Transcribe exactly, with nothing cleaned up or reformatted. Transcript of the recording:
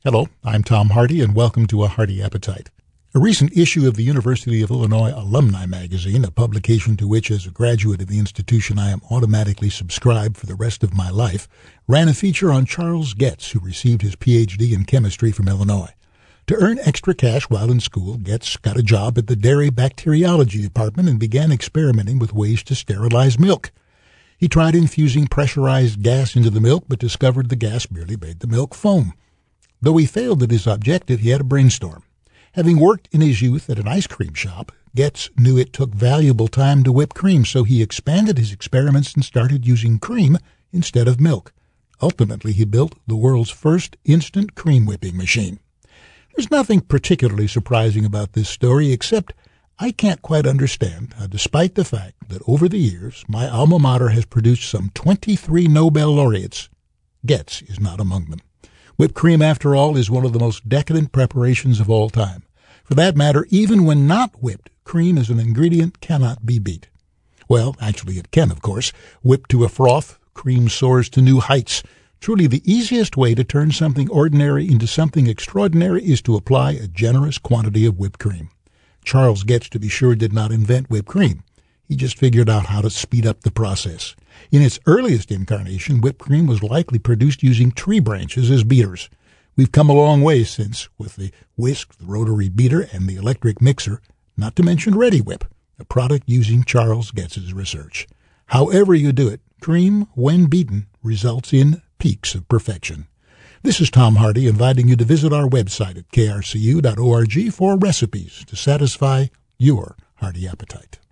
Hello, I'm Tom Hardy, and welcome to A Hearty Appetite. A recent issue of the University of Illinois Alumni Magazine, a publication to which, as a graduate of the institution, I am automatically subscribed for the rest of my life, ran a feature on Charles Getz, who received his P H D in chemistry from Illinois. To earn extra cash while in school, Getz got a job at the dairy bacteriology department and began experimenting with ways to sterilize milk. He tried infusing pressurized gas into the milk, but discovered the gas merely made the milk foam. Though he failed at his objective, he had a brainstorm. Having worked in his youth at an ice cream shop, Getz knew it took valuable time to whip cream, so he expanded his experiments and started using cream instead of milk. Ultimately, he built the world's first instant cream whipping machine. There's nothing particularly surprising about this story, except I can't quite understand how, despite the fact that over the years my alma mater has produced some twenty-three Nobel laureates, Getz is not among them. Whipped cream, after all, is one of the most decadent preparations of all time. For that matter, even when not whipped, cream as an ingredient cannot be beat. Well, actually it can, of course. Whipped to a froth, cream soars to new heights. Truly, the easiest way to turn something ordinary into something extraordinary is to apply a generous quantity of whipped cream. Charles Getz, to be sure, did not invent whipped cream. He just figured out how to speed up the process. In its earliest incarnation, whipped cream was likely produced using tree branches as beaters. We've come a long way since, with the whisk, the rotary beater, and the electric mixer, not to mention Reddi-wip, a product using Charles Getz's research. However you do it, cream, when beaten, results in peaks of perfection. This is Tom Hardy inviting you to visit our website at k r c u dot org for recipes to satisfy your hearty appetite.